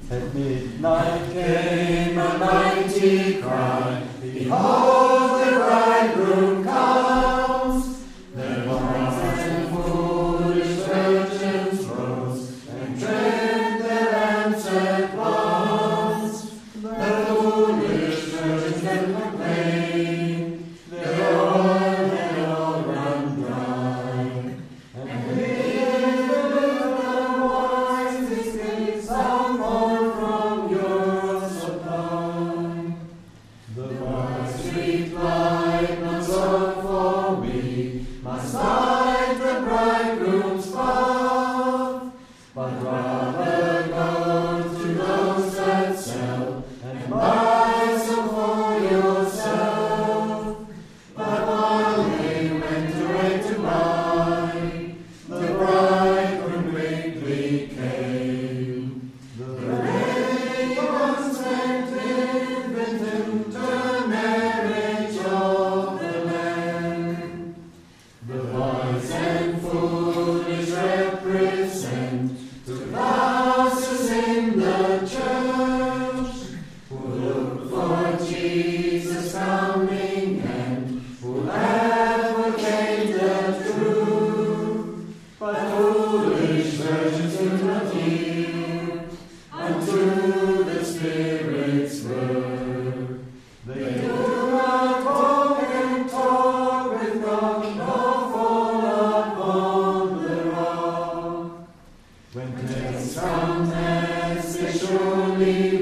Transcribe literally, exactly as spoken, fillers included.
At midnight came a mighty cry, Behold, the bridegroom comes! Then wise and foolish virgins rose, and trimmed their lamps at once. The foolish virgins then complained, their oil had all run dry. And with the wise escaped some more from your supply. The wise replied, not so, for we must bide the bridegroom's path, but rather go to those that sell and buy some for yourself. But while they went away to buy, the bridegroom quickly came. The ready ones went with him to marriage of the Lamb. The wise and foolish represent to classes in the church, who look for Jesus coming and who advocate the truth. But foolish virgins do not hear unto the Spirit's word. They do not walk and talk with God, nor fall upon the rock. When tests come, as they surely